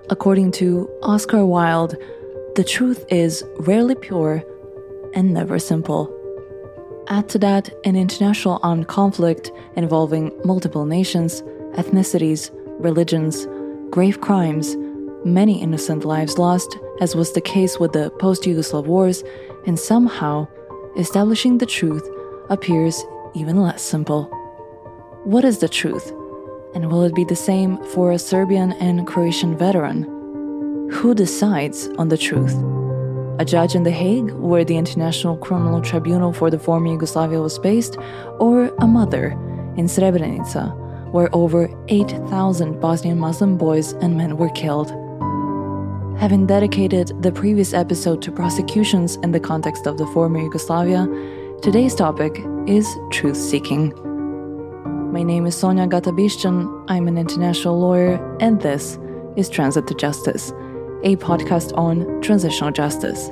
According to Oscar Wilde, the truth is rarely pure and never simple. Add to that an international armed conflict involving multiple nations, ethnicities, religions, grave crimes, many innocent lives lost, as was the case with the post-Yugoslav wars, and somehow, establishing the truth appears even less simple. What is the truth? And will it be the same for a Serbian and Croatian veteran? Who decides on the truth? A judge in The Hague, where the International Criminal Tribunal for the former Yugoslavia was based, or a mother in Srebrenica, where over 8,000 Bosnian Muslim boys and men were killed? Having dedicated the previous episode to prosecutions in the context of the former Yugoslavia, today's topic is truth-seeking. My name is Sonja Gatabišćan, I'm an international lawyer, and this is Transit to Justice, a podcast on transitional justice.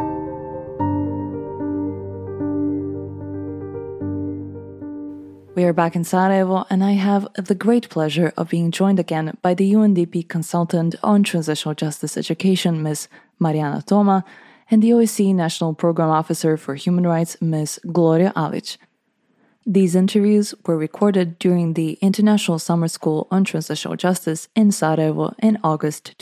We are back in Sarajevo, and I have the great pleasure of being joined again by the UNDP consultant on transitional justice education, Ms. Marijana Toma, and the OSCE National Program Officer for Human Rights, Ms. Gloria Alić. These interviews were recorded during the International Summer School on Transitional Justice in Sarajevo in August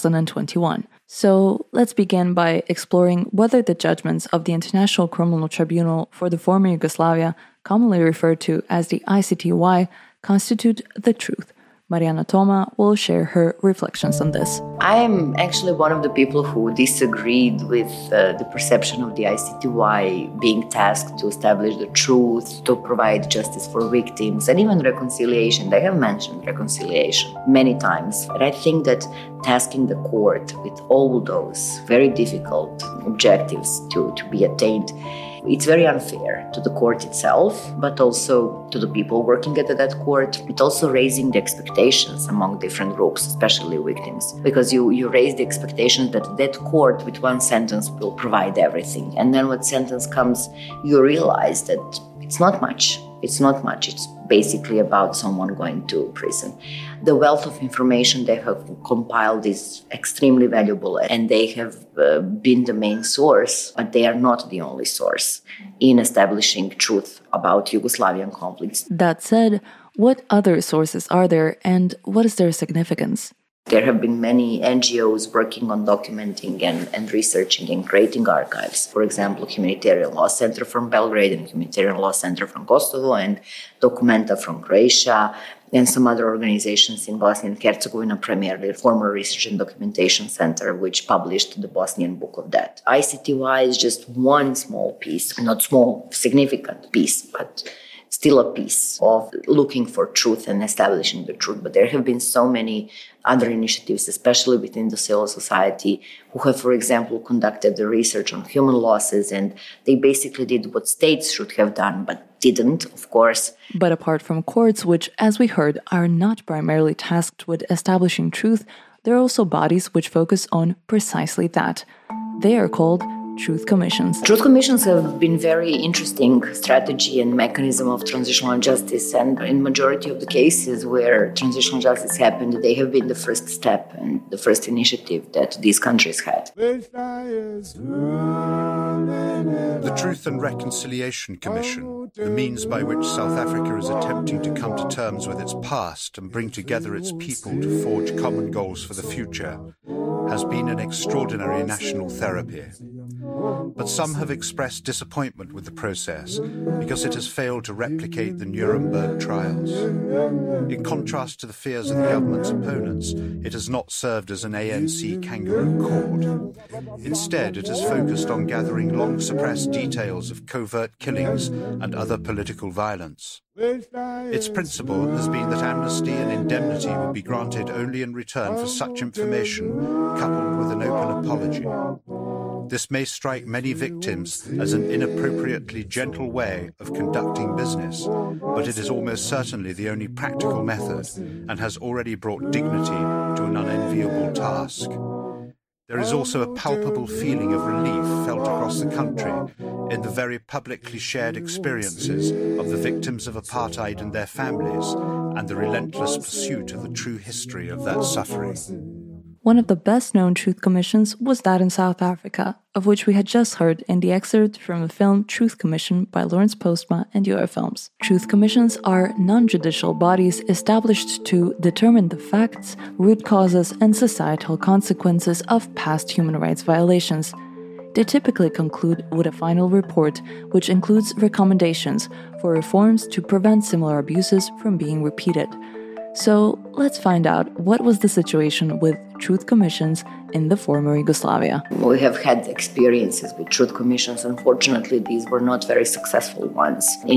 2021. So let's begin by exploring whether the judgments of the International Criminal Tribunal for the former Yugoslavia, commonly referred to as the ICTY, constitute the truth. Marijana Toma will share her reflections on this. I am actually one of the people who disagreed with the perception of the ICTY being tasked to establish the truth, to provide justice for victims, and even reconciliation. They have mentioned reconciliation many times. But I think that tasking the court with all those very difficult objectives to be attained, it's very unfair to the court itself, but also to the people working at that court. It's also raising the expectations among different groups, especially victims, because you raise the expectations that that court with one sentence will provide everything. And then when sentence comes, you realize that it's not much. It's not much. It's basically about someone going to prison. The wealth of information they have compiled is extremely valuable, and they have been the main source, but they are not the only source in establishing truth about Yugoslavian conflicts. That said, what other sources are there, and what is their significance? There have been many NGOs working on documenting and researching and creating archives. For example, Humanitarian Law Center from Belgrade and Humanitarian Law Center from Kosovo and Documenta from Croatia and some other organizations in Bosnia and Herzegovina, primarily Former Research and Documentation Center, which published the Bosnian Book of Death. ICTY is just one small piece, not small, significant piece, but still a piece of looking for truth and establishing the truth. But there have been so many other initiatives, especially within the civil society, who have, for example, conducted the research on human losses, and they basically did what states should have done, but didn't, of course. But apart from courts, which, as we heard, are not primarily tasked with establishing truth, there are also bodies which focus on precisely that. They are called Truth Commissions. Truth Commissions have been very interesting strategy and mechanism of transitional justice, and in majority of the cases where transitional justice happened, they have been the first step and the first initiative that these countries had. The Truth and Reconciliation Commission, the means by which South Africa is attempting to come to terms with its past and bring together its people to forge common goals for the future, has been an extraordinary national therapy. But some have expressed disappointment with the process because it has failed to replicate the Nuremberg trials. In contrast to the fears of the government's opponents, it has not served as an ANC kangaroo court. Instead, it has focused on gathering long-suppressed details of covert killings and other political violence. Its principle has been that amnesty and indemnity will be granted only in return for such information, coupled with an open apology. This may strike many victims as an inappropriately gentle way of conducting business, but it is almost certainly the only practical method and has already brought dignity to an unenviable task. There is also a palpable feeling of relief felt across the country in the very publicly shared experiences of the victims of apartheid and their families and the relentless pursuit of the true history of that suffering. One of the best-known truth commissions was that in South Africa, of which we had just heard in the excerpt from the film Truth Commission by Lawrence Postma and Eurofilms. Truth commissions are non-judicial bodies established to determine the facts, root causes, and societal consequences of past human rights violations. They typically conclude with a final report, which includes recommendations for reforms to prevent similar abuses from being repeated. So let's find out what was the situation with truth commissions in the former Yugoslavia. We have had experiences with truth commissions. Unfortunately, these were not very successful ones. In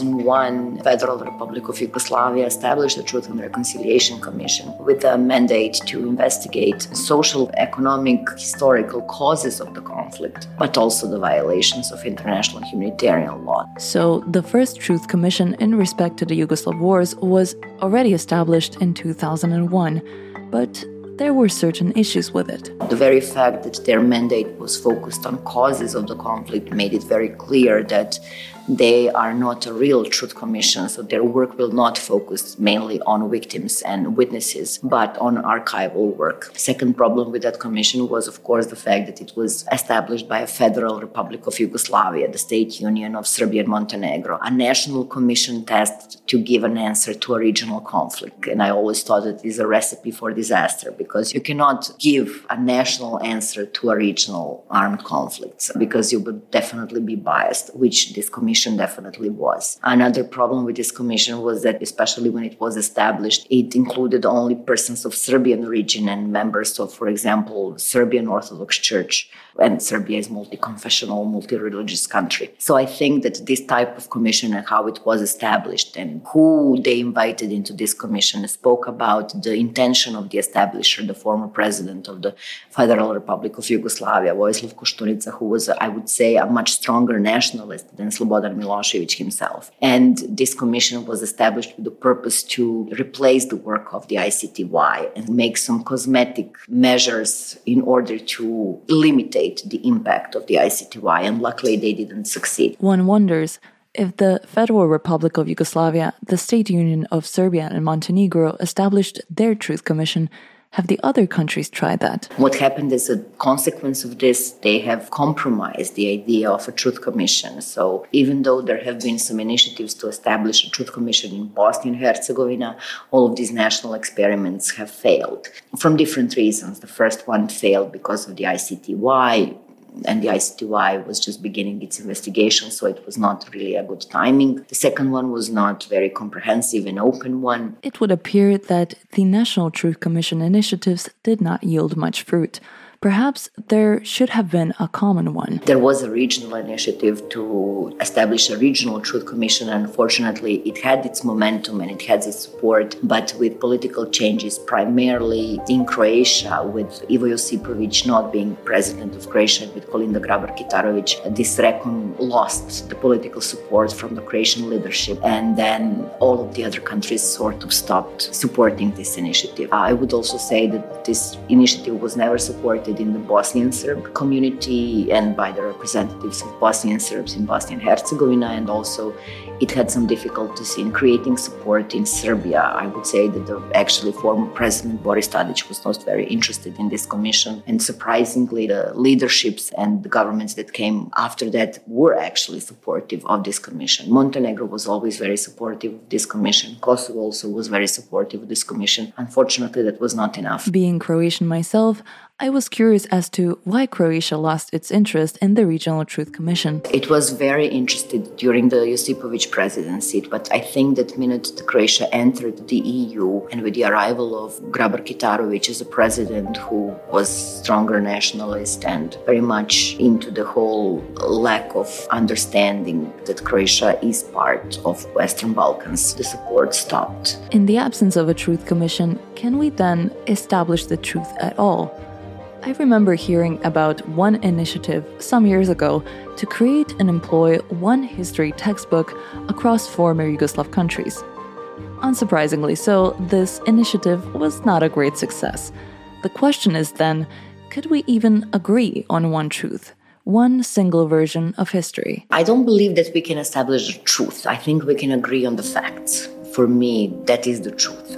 2001, Federal Republic of Yugoslavia established the Truth and Reconciliation Commission with a mandate to investigate social, economic, historical causes of the conflict, but also the violations of international humanitarian law. So the first Truth Commission in respect to the Yugoslav wars was already established in 2001, but there were certain issues with it. The very fact that their mandate was focused on causes of the conflict made it very clear that they are not a real truth commission, so their work will not focus mainly on victims and witnesses, but on archival work. Second problem with that commission was, of course, the fact that it was established by a Federal Republic of Yugoslavia, the state union of Serbia and Montenegro, a national commission tasked to give an answer to a regional conflict. And I always thought it is a recipe for disaster, because you cannot give a national answer to a regional armed conflict, because you would definitely be biased, which this commission definitely was. Another problem with this commission was that, especially when it was established, it included only persons of Serbian origin and members of, for example, Serbian Orthodox Church. And Serbia is multi-confessional, multi-religious country. So I think that this type of commission and how it was established and who they invited into this commission spoke about the intention of the establisher, the former president of the Federal Republic of Yugoslavia, Vojislav Koštunica, who was, I would say, a much stronger nationalist than Slobodan Milošević himself. And this commission was established with the purpose to replace the work of the ICTY and make some cosmetic measures in order to limitate the impact of the ICTY, and luckily they didn't succeed. One wonders if the Federal Republic of Yugoslavia, the State Union of Serbia and Montenegro established their Truth Commission. Have the other countries tried that? What happened as a consequence of this, they have compromised the idea of a truth commission. So even though there have been some initiatives to establish a truth commission in Bosnia and Herzegovina, all of these national experiments have failed from different reasons. The first one failed because of the ICTY, and the ICTY was just beginning its investigation, so it was not really a good timing. The second one was not very comprehensive and open one. It would appear that the National Truth Commission initiatives did not yield much fruit. Perhaps there should have been a common one. There was a regional initiative to establish a regional truth commission. Unfortunately, it had its momentum and it had its support, but with political changes, primarily in Croatia, with Ivo Josipović not being president of Croatia, with Kolinda Grabar-Kitarović, this recon lost the political support from the Croatian leadership, and then all of the other countries sort of stopped supporting this initiative. I would also say that this initiative was never supported in the Bosnian Serb community and by the representatives of Bosnian Serbs in Bosnia and Herzegovina, and also it had some difficulties in creating support in Serbia. I would say that actually former President Boris Tadić was not very interested in this commission, and surprisingly the leaderships and the governments that came after that were actually supportive of this commission. Montenegro was always very supportive of this commission. Kosovo also was very supportive of this commission. Unfortunately, that was not enough. Being Croatian myself, I was curious as to why Croatia lost its interest in the Regional Truth Commission. It was very interested during the Josipović presidency, but I think that the minute Croatia entered the EU and with the arrival of Grabar-Kitarović as a president who was stronger nationalist and very much into the whole lack of understanding that Croatia is part of Western Balkans, the support stopped. In the absence of a Truth Commission, can we then establish the truth at all? I remember hearing about one initiative some years ago to create and employ one history textbook across former Yugoslav countries. Unsurprisingly so, this initiative was not a great success. The question is then, could we even agree on one truth? One single version of history? I don't believe that we can establish the truth. I think we can agree on the facts. For me, that is the truth.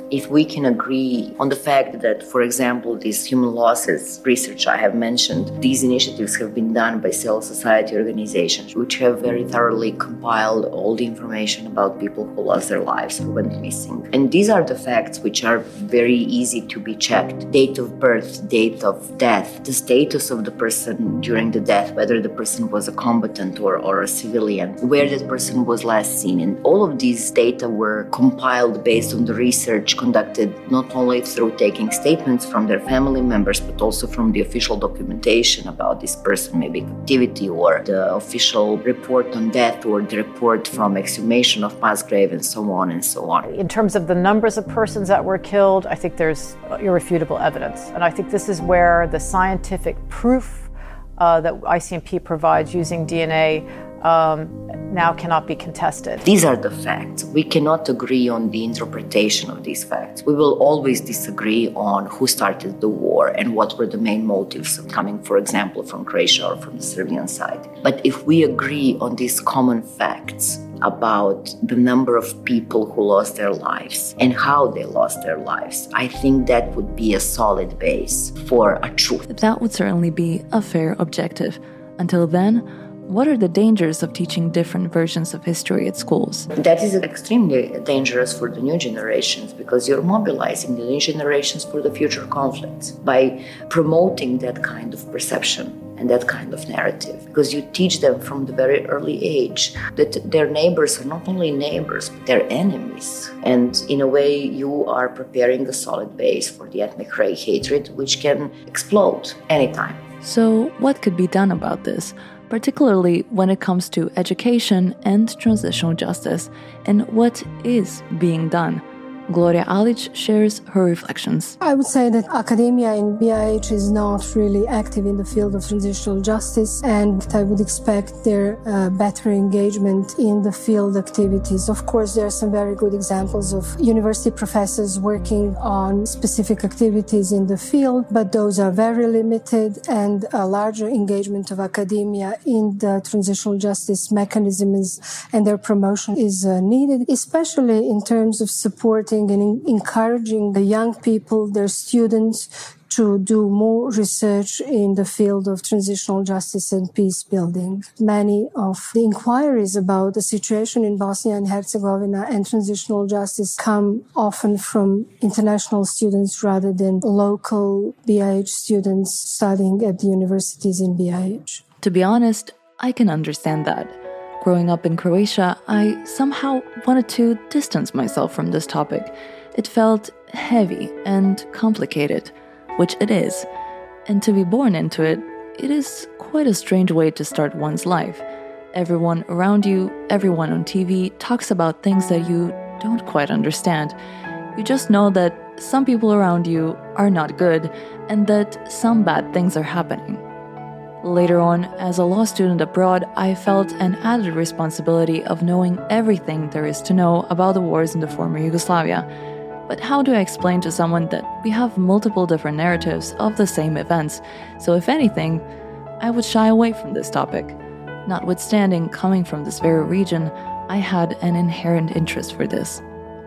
if we can agree on the fact that, for example, this human losses research I have mentioned, these initiatives have been done by civil society organizations, which have very thoroughly compiled all the information about people who lost their lives, who went missing. And these are the facts which are very easy to be checked. Date of birth, date of death, the status of the person during the death, whether the person was a combatant or a civilian, where that person was last seen. And all of these data were compiled based on the research conducted not only through taking statements from their family members, but also from the official documentation about this person, maybe captivity or the official report on death or the report from exhumation of mass grave and so on and so on. In terms of the numbers of persons that were killed, I think there's irrefutable evidence. And I think this is where the scientific proof that ICMP provides using DNA now cannot be contested. These are the facts. We cannot agree on the interpretation of these facts. We will always disagree on who started the war and what were the main motives coming, for example, from Croatia or from the Serbian side. But if we agree on these common facts about the number of people who lost their lives and how they lost their lives, I think that would be a solid base for a truth. That would certainly be a fair objective. Until then, what are the dangers of teaching different versions of history at schools? That is extremely dangerous for the new generations, because you're mobilizing the new generations for the future conflicts by promoting that kind of perception and that kind of narrative, because you teach them from the very early age that their neighbors are not only neighbors, but they're enemies. And in a way, you are preparing a solid base for the ethnic hatred, which can explode anytime. So what could be done about this, particularly when it comes to education and transitional justice, and what is being done? Gloria Alic shares her reflections. I would say that academia in BiH is not really active in the field of transitional justice, and I would expect their better engagement in the field activities. Of course, there are some very good examples of university professors working on specific activities in the field, but those are very limited, and a larger engagement of academia in the transitional justice mechanisms and their promotion is needed, especially in terms of supporting and encouraging the young people, their students, to do more research in the field of transitional justice and peace building. Many of the inquiries about the situation in Bosnia and Herzegovina and transitional justice come often from international students rather than local BiH students studying at the universities in BiH. To be honest, I can understand that. Growing up in Croatia, I somehow wanted to distance myself from this topic. It felt heavy and complicated, which it is. And to be born into it, it is quite a strange way to start one's life. Everyone around you, everyone on TV talks about things that you don't quite understand. You just know that some people around you are not good and that some bad things are happening. Later on, as a law student abroad, I felt an added responsibility of knowing everything there is to know about the wars in the former Yugoslavia. But how do I explain to someone that we have multiple different narratives of the same events? So if anything, I would shy away from this topic. Notwithstanding, coming from this very region, I had an inherent interest for this.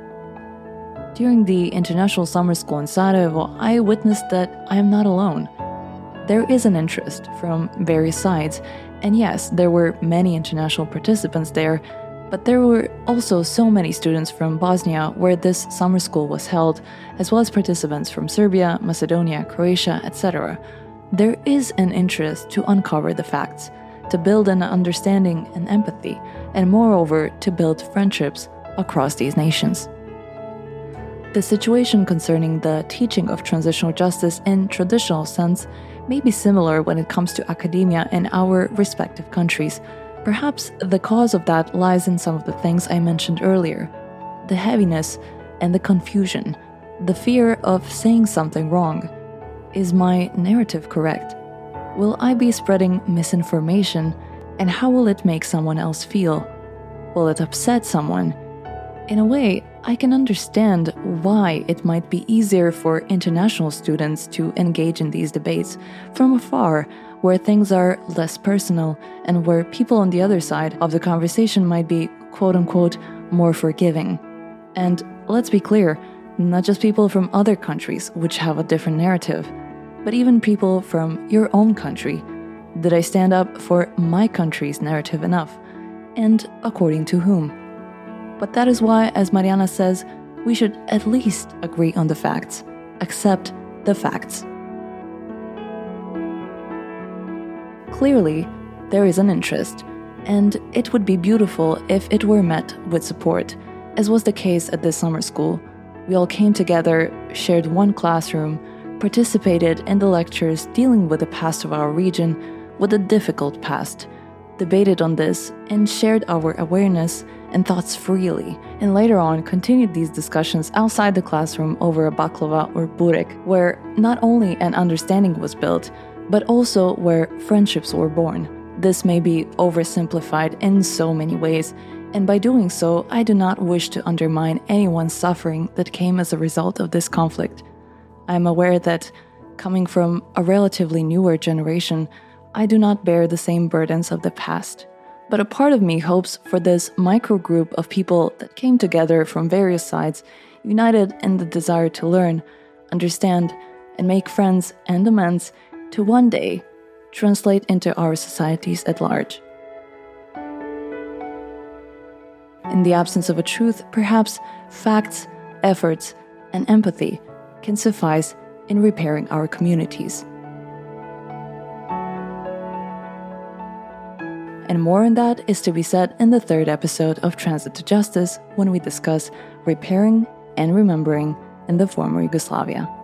During the international summer school in Sarajevo, I witnessed that I am not alone. There is an interest from various sides, and yes, there were many international participants there, but there were also so many students from Bosnia where this summer school was held, as well as participants from Serbia, Macedonia, Croatia, etc. There is an interest to uncover the facts, to build an understanding and empathy, and moreover, to build friendships across these nations. The situation concerning the teaching of transitional justice in traditional sense may be similar when it comes to academia in our respective countries. Perhaps the cause of that lies in some of the things I mentioned earlier. The heaviness and the confusion, the fear of saying something wrong. Is my narrative correct? Will I be spreading misinformation, and how will it make someone else feel? Will it upset someone? In a way, I can understand why it might be easier for international students to engage in these debates from afar, where things are less personal and where people on the other side of the conversation might be, quote-unquote, more forgiving. And let's be clear, Not just people from other countries which have a different narrative, but even people from your own country. Did I stand up for my country's narrative enough? And according to whom? But that is why, as Mariana says, we should at least agree on the facts, accept the facts. Clearly, there is an interest, and it would be beautiful if it were met with support, as was the case at this summer school. We all came together, shared one classroom, participated in the lectures dealing with the past of our region, with a difficult past, debated on this, and shared our awareness and thoughts freely, and later on continued these discussions outside the classroom over a baklava or burek, where not only an understanding was built, but also where friendships were born. This may be oversimplified in so many ways, and by doing so, I do not wish to undermine anyone's suffering that came as a result of this conflict. I am aware that, coming from a relatively newer generation, I do not bear the same burdens of the past. But a part of me hopes for this microgroup of people that came together from various sides, united in the desire to learn, understand, and make friends and amends, to one day translate into our societies at large. In the absence of a truth, perhaps facts, efforts, and empathy can suffice in repairing our communities. And more on that is to be said in the third episode of Transit to Justice, when we discuss repairing and remembering in the former Yugoslavia.